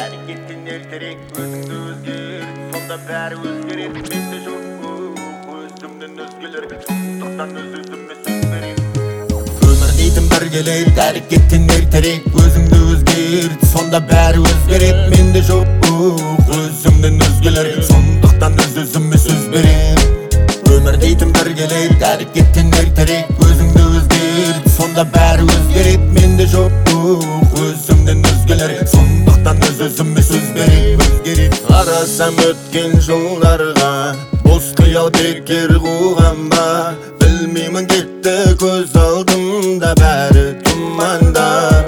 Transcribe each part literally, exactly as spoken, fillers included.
әрекеттен ертерек өзіңді өзгер, сонда бәрі өзгереді. Менде жоқ өзімнен өзгелер, сондықтан өз-өзіме сөз берем. Өмір дейтін бір келеді, әрекеттен ертерек өзіңді өзгер, сонда бәрі өзгереді. Менде жоқ өзімнен өзгелер, сондықтан өз-өзіме сөз берем. Өмір дейтін бір келеді, әрекеттен ертерек өзіңді өзгер, сонда бәрі өзгереді. Менде жоқ өзімнен өзгелер, сондықтан өз-өзіме сөз берем. Өзгереді. Қарасам өткен жылдарға, бос қиял бекер қуған ба, білмеймін кетті көз алдымда бәрі тұманда.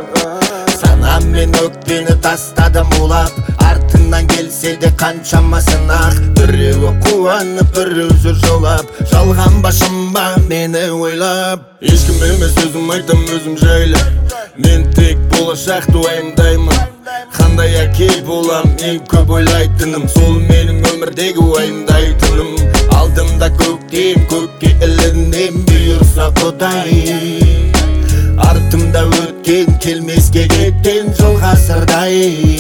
Санаммен өкпені тастадым улап, артынан келсе де қаншама сынақ. Біреуі қуанып, біреу жүр жолап, жалған ба шын ба мені ойлап. Ешкім емес өзім айтам өзім жайлы, мен тек болашақты уайымдаймын. Қандай әке болам, ең көп ойлайтыным, сол менің өмірдегі уайымдайтыным. Алдымда көктем, көкке ілінем, бұйырса Құдай. Артымда өткен, келмеске кеткен жол ғасырдай.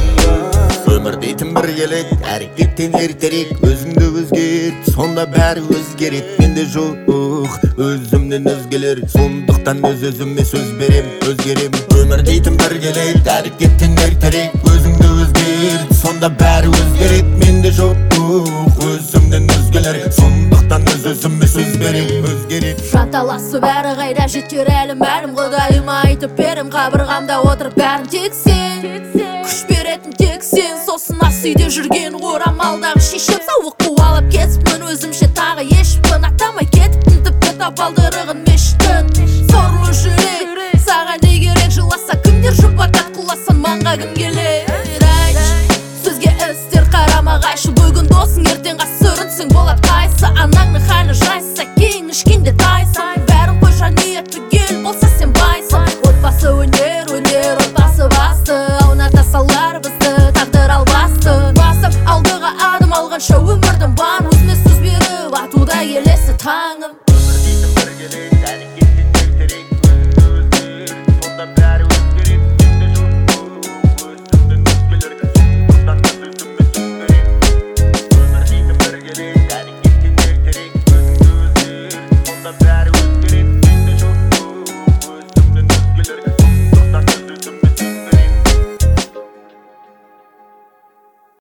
Өмір дейтін бір келеді, әрекеттен ертерек өзіңді өзгер, сонда бәрі өзгереді. Менде жоқ өзімнен өзгелер, сондықтан өз-өзіме сөз берем, өзгерем. Өмір дейтін бір келеді, әрекеттен ертерек өзіңді өзгер, сонда бәрі өзгереді. Менде жоқ өзімнен өзгелер, сондықтан өз-өзіме сөз берем, өзгерем. Жанталасып бәрі қайда жетер әлі мәлім, Құдайыма айтып берем, қабырғамда отырып бәрін тек сен, күш беретін тек сен. Сосын ас үйде жүрген орамалдағы шешем, сауық қуалап кетіппін өзімше, тағы ешпін атамай кетіппін, тіпті табалдырығын мешіттің. Сорлы жүрек саған не керек, жыласа кімдер жұбатат, құласан маңға кім келер? Айтшы, сөзге істер қарама-қайшы, бүгін досың ертең ғасырынсың, болады қайсы. Анаңның халі жайса кейін ішкенде тайсың, бәрін қойша ниетті кел, болса сен байсың. Отбасы өнер, өнер отбасы басты, ауната салар бізді тағдыр албасты. Басып алдыға адым алғанша өмірдің барын өзіме сөз беріп, атуда елесі таңым.